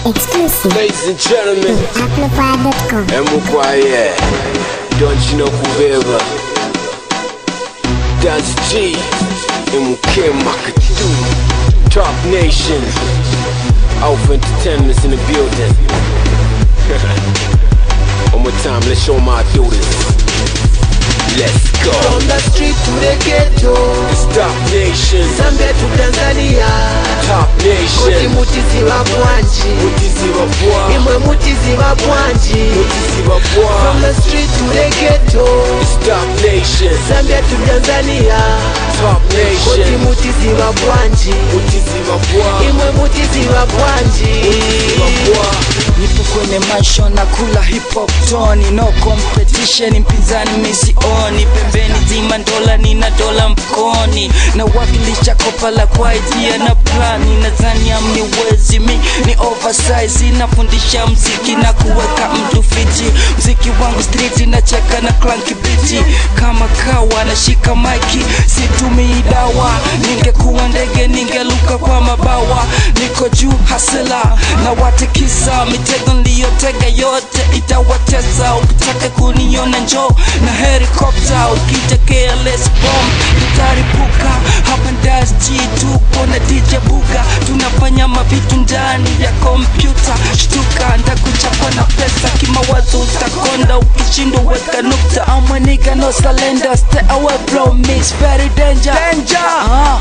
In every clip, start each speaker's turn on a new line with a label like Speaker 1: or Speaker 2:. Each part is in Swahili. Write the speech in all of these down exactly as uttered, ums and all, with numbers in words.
Speaker 1: Exclusive.
Speaker 2: Ladies and gentlemen,
Speaker 1: Amplified dot com.
Speaker 2: and we're quiet. Don't you know Kuvera? Dance G, and we came Makatu. Top Nation, Alpha Entertainment's in the building. One more time, let's show them how I do this. Let's go.
Speaker 3: From the street to the ghetto,
Speaker 2: It's Top Nation,
Speaker 3: Zambia to Tanzania.
Speaker 2: Top
Speaker 3: Koti
Speaker 2: Nation.
Speaker 3: mutiziva bwanji,
Speaker 2: Mutiziva bwa,
Speaker 3: imwe mutiziva bwanji.
Speaker 2: Mutiziva
Speaker 3: From
Speaker 2: bwa.
Speaker 3: the street to the ghetto,
Speaker 2: It's Top Nation,
Speaker 3: Zambia to Tanzania.
Speaker 2: Top
Speaker 3: Koti
Speaker 2: Nation.
Speaker 3: mutiziva bwanji,
Speaker 2: Mutiziva bwa,
Speaker 3: imwe mutiziva bwanji.
Speaker 2: Mutiziva bwa.
Speaker 4: Nipo kwenye maisha na kula hip hop toni, no competition, mpinzani misioni. Pembeni zima dola, nina dola mkoni, na wakilisha kopa la kwa idea na plani. Nadhani amniwezi, mi ni oversize, nafundisha mziki na kuweka mtu fiti. Mziki wangu street na cheka na clanky biti, kama kawa nashika maiki, situmii dawa. Ningekuwa ndege ningeluka kwa mabawa, niko juu hasela na watekisa. Mitego niliyotega yote itawatesa, ukitaka kuniona njoo na helikopta. Ukija careless bomb tutaripuka. Hapa Dance G tupo na D J Buga, tunafanya mavitu ndani ya kompyuta. Shtuka ndakuchapa na pesa, kimawazo utakonda, ukishindwa weka nukta. I'm a nigga no surrender, stay away from me, it's very danger, danger. Uh,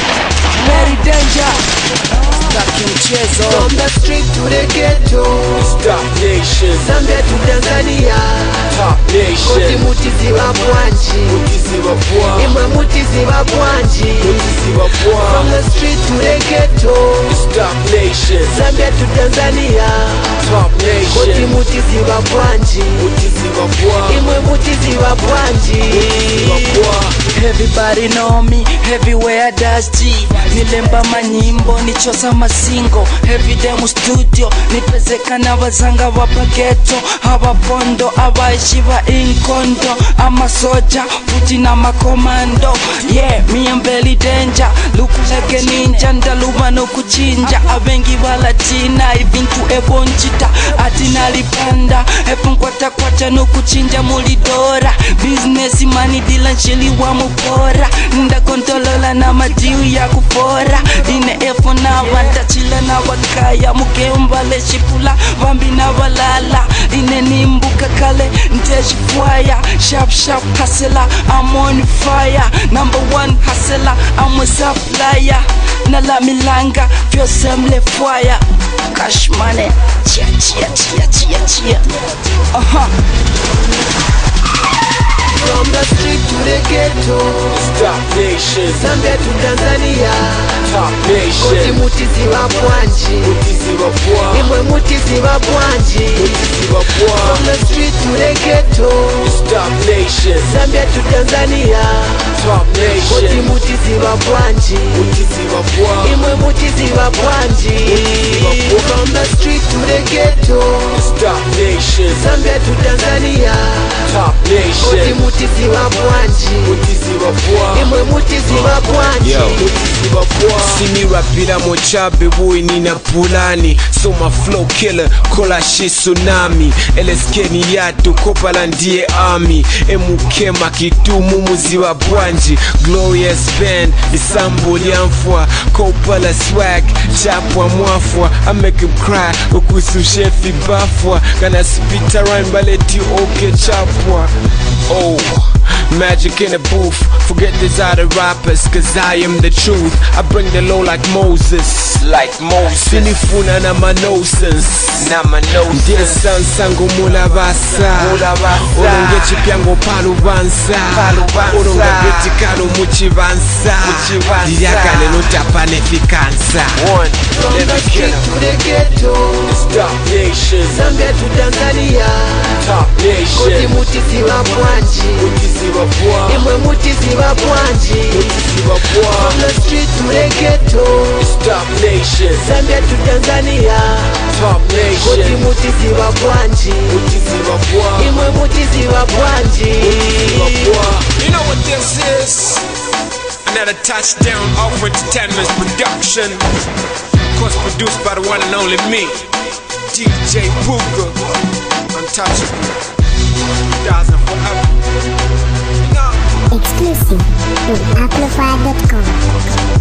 Speaker 4: very danger. Staki mchezo.
Speaker 3: From the street to the ghetto,
Speaker 2: It's Top Nation,
Speaker 3: Zambia to Tanzania.
Speaker 2: Top
Speaker 3: Koti
Speaker 2: Nation.
Speaker 3: mutiziva bwanji,
Speaker 2: Mutiziva bwa,
Speaker 3: imwe mutiziva bwanji.
Speaker 2: Mutiziva
Speaker 3: From
Speaker 2: bwa.
Speaker 3: the street to the ghetto,
Speaker 2: It's Top Nation,
Speaker 3: Zambia to Tanzania.
Speaker 2: Top
Speaker 3: Koti
Speaker 2: Nation.
Speaker 3: mutiziva bwanji,
Speaker 2: Mutiziva bwa,
Speaker 3: imwe mutiziva bwanji.
Speaker 2: Mutiziva bwa.
Speaker 4: Everybody know me, everywhere Dance G. Nilemba manyimbo, nichosa masingo. Everyday mu studio, nipezeka na bazanga wapa ghetto. Abapondo, abaishi ba inkondo. Amasoja, futi na makomando. Yeah, me and belly danger. Look like a ninja, ndaluba no kuchinja. Abengi wala tina, ibintu ebonchita. Atina lipanda, epunkwata kwacha no kuchinja mulidora. Business money dila nchili wa mupora. Nda kontolola na madiu ya kupora. Ine efo na vanta chila na wakaya. Mukemba le shipula, vambi na valala. Ine nimbuka kale, nteshi fwaya. Sharp sharp hustler, I'm on fire. Number one hustler, I'm a supplier. Nala milanga, fyo semle fwaya. Cash money, chia chia chia chia chia. Uh-huh.
Speaker 3: From the street to the ghetto,
Speaker 2: It's Top Nation,
Speaker 3: Zambia to Tanzania.
Speaker 2: Top
Speaker 3: Koti
Speaker 2: Nation.
Speaker 3: mutiziva bwanji,
Speaker 2: Mutiziva bwa,
Speaker 3: imwe mutiziva bwanji.
Speaker 2: Mutiziva
Speaker 3: From
Speaker 2: bwa.
Speaker 3: the street to the ghetto,
Speaker 2: It's Top Nation,
Speaker 3: Zambia to Tanzania.
Speaker 2: Top
Speaker 3: Koti
Speaker 2: Nation.
Speaker 3: mutiziva bwanji,
Speaker 2: Mutiziva bwa,
Speaker 3: imwe mutiziva bwanji. From the street to the ghetto,
Speaker 2: It's Top Nation,
Speaker 3: Zambia to Tanzania.
Speaker 2: Top
Speaker 3: Koti
Speaker 2: Nation.
Speaker 3: mutiziva bwanji,
Speaker 2: Mutiziva bwa.
Speaker 3: imwe mutiziva bwanji.
Speaker 2: Yo, Mutiziva bwa. Sini rapira mochabe boy nina pulani. So my flow killer, kola shi tsunami. L S K ni yatu, kopala ndiye army. Emukema kitumu muziwa bwanji. Glorious band, isambo liamfwa. Kopala swag, chapwa mwafwa. I make him cry, ukusu shefi bafwa. Kana spita rhyme baleti oke chapwa. Oh, magic in the booth. Forget these other rappers, cause I am the truth. I bring the low like Moses. Like Moses. Sinifuna na manosens. Na manosens. Ndiye sansango mula basa. Mula basa. Olonge chipyango palu bansa. Palu bansa. Olonga kritikalo muchi bansa. Muchi bansa. Diyakale no tapane fikansa. One.
Speaker 3: From the street to the ghetto,
Speaker 2: It's Top Nation.
Speaker 3: Zambia to Tanzania.
Speaker 2: Top
Speaker 3: Koti
Speaker 2: Nation.
Speaker 3: mutiziva bwanji,
Speaker 2: Mutiziva bwa.
Speaker 3: imwe mutiziva bwanji.
Speaker 2: Mutiziva bwa.
Speaker 3: From the street to the ghetto,
Speaker 2: It's Top Nation.
Speaker 3: Zambia to Tanzania.
Speaker 2: Top
Speaker 3: Koti
Speaker 2: Nation.
Speaker 3: mutiziva bwanji,
Speaker 2: Mutiziva bwa.
Speaker 3: imwe mutiziva bwanji.
Speaker 2: Mutiziva bwa. You know what this is? Another touchdown, Alpha Entertainment's production. Of course, produced by the one and only me. D J Booker, untouchable, thousand forever.
Speaker 1: Exclusive to amplified dot com.